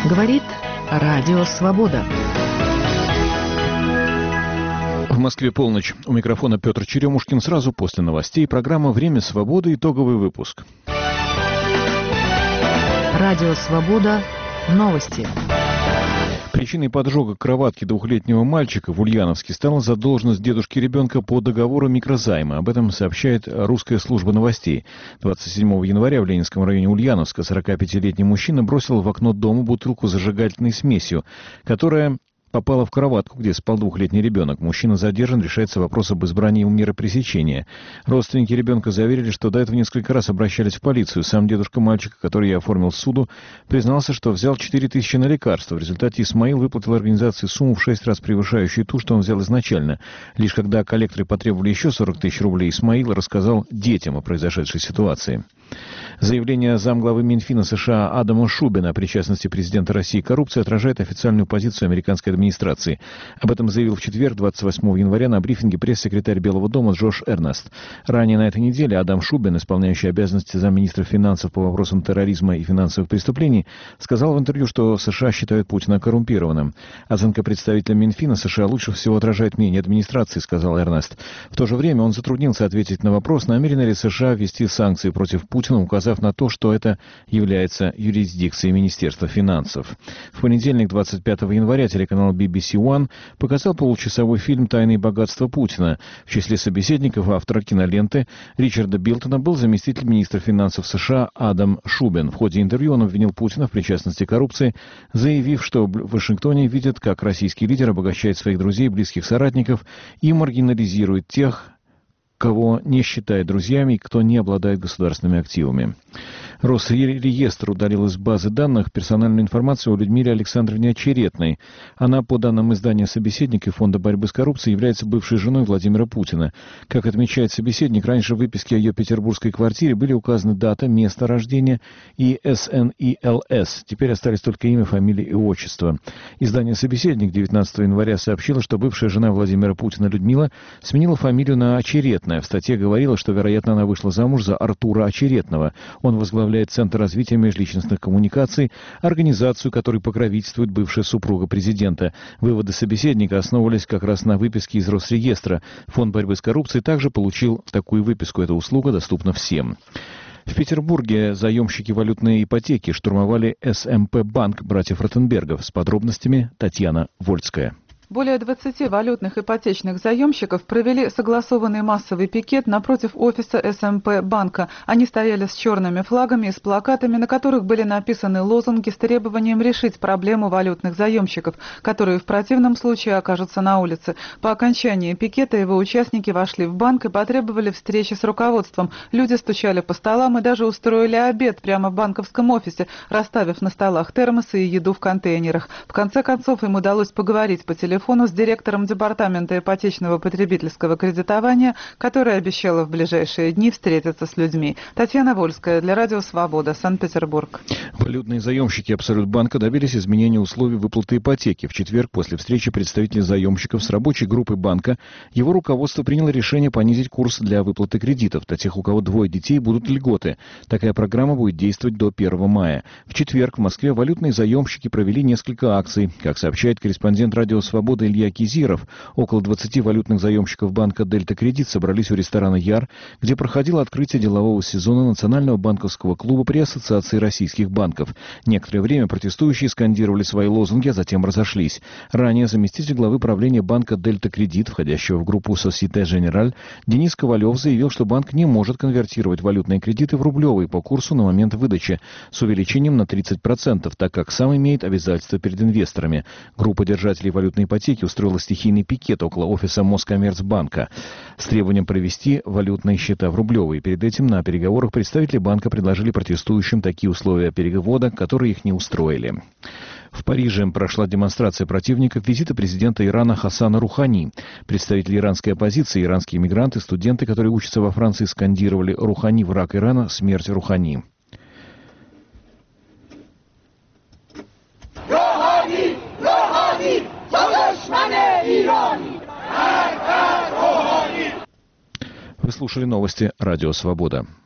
Говорит Радио Свобода. В Москве полночь. У микрофона Петр Черемушкин. Сразу после новостей программа «Время свободы». Итоговый выпуск. Радио Свобода. Новости. Причиной поджога кроватки двухлетнего мальчика в Ульяновске стала задолженность дедушки ребенка по договору микрозайма. Об этом сообщает русская служба новостей. 27 января в Ленинском районе Ульяновска 45-летний мужчина бросил в окно дома бутылку с зажигательной смесью, которая попала в кроватку, где спал двухлетний ребенок. Мужчина задержан, решается вопрос об избрании ему меры пресечения. Родственники ребенка заверили, что до этого несколько раз обращались в полицию. Сам дедушка мальчика, который я оформил в суду, признался, что взял 4000 на лекарства. В результате Исмаил выплатил организации сумму в 6 раз превышающую ту, что он взял изначально. Лишь когда коллекторы потребовали еще 40 000 рублей, Исмаил рассказал детям о произошедшей ситуации. Заявление замглавы Минфина США Адама Шубина о причастности президента России к коррупции отражает официальную позицию американской администрации. Об этом заявил в четверг, 28 января, на брифинге пресс-секретарь Белого дома Джош Эрнест. Ранее на этой неделе Адам Шубин, исполняющий обязанности замминистра финансов по вопросам терроризма и финансовых преступлений, сказал в интервью, что США считают Путина коррумпированным. Оценка представителя Минфина США лучше всего отражает мнение администрации, сказал Эрнест. В то же время он затруднился ответить на вопрос, намерены ли США ввести санкции против Путина, указав на то, что это является юрисдикцией Министерства финансов. В понедельник, 25 января, телеканал BBC One показал получасовой фильм «Тайные богатства Путина». В числе собеседников автора киноленты Ричарда Билтона был заместитель министра финансов США Адам Шубин. В ходе интервью он обвинил Путина в причастности к коррупции, заявив, что в Вашингтоне видят, как российский лидер обогащает своих друзей, близких соратников и маргинализирует тех, кого не считает друзьями и кто не обладает государственными активами. Росреестр удалил из базы данных персональную информацию о Людмиле Александровне Очеретной. Она, по данным издания «Собеседник» и Фонда борьбы с коррупцией, является бывшей женой Владимира Путина. Как отмечает «Собеседник», раньше в выписке о ее петербургской квартире были указаны дата, место рождения и СНИЛС. Теперь остались только имя, фамилия и отчество. Издание «Собеседник» 19 января сообщило, что бывшая жена Владимира Путина Людмила сменила фамилию на Очеретная. В статье говорилось, что, вероятно, она вышла замуж за Артура Очеретного. Он возглавляет Центр развития межличностных коммуникаций, организацию, которой покровительствует бывшая супруга президента. Выводы «Собеседника» основывались как раз на выписке из Росреестра. Фонд борьбы с коррупцией также получил такую выписку. Эта услуга доступна всем. В Петербурге заемщики валютной ипотеки штурмовали СМП-банк братьев Ротенбергов. С подробностями Татьяна Вольская. Более 20 валютных ипотечных заемщиков провели согласованный массовый пикет напротив офиса СМП банка. Они стояли с черными флагами и с плакатами, на которых были написаны лозунги с требованием решить проблему валютных заемщиков, которые в противном случае окажутся на улице. По окончании пикета его участники вошли в банк и потребовали встречи с руководством. Люди стучали по столам и даже устроили обед прямо в банковском офисе, расставив на столах термосы и еду в контейнерах. В конце концов им удалось поговорить по телефону с директором департамента ипотечного потребительского кредитования, которая обещала в ближайшие дни встретиться с людьми. Татьяна Вольская для Радио Свобода, Санкт-Петербург. Валютные заемщики Абсолютбанка добились изменения условий выплаты ипотеки. В четверг, после встречи представителей заемщиков с рабочей группой банка, его руководство приняло решение понизить курс для выплаты кредитов. Для тех, у кого двое детей, будут льготы. Такая программа будет действовать до 1 мая. В четверг в Москве валютные заемщики провели несколько акций. Как сообщает корреспондент Радио Свобода Илья Кизиров, около 20 валютных заемщиков банка «Дельта Кредит» собрались у ресторана «Яр», где проходило открытие делового сезона Национального банковского клуба при Ассоциации российских банков. Некоторое время протестующие скандировали свои лозунги, а затем разошлись. Ранее заместитель главы правления банка «Дельта Кредит», входящего в группу «Société Générale», Денис Ковалев заявил, что банк не может конвертировать валютные кредиты в рублевые по курсу на момент выдачи с увеличением на 30%, так как сам имеет обязательства перед инвесторами. Группа держателей валютной ипотеки устроила стихийный пикет около офиса Москоммерцбанка с требованием провести валютные счета в рублевые. Перед этим на переговорах представители банка предложили протестующим такие условия перевода, которые их не устроили. В Париже прошла демонстрация противников визита президента Ирана Хасана Рухани. Представители иранской оппозиции, иранские мигранты, студенты, которые учатся во Франции, скандировали «Рухани, враг Ирана, смерть Рухани». Вы слушали новости Радио Свобода.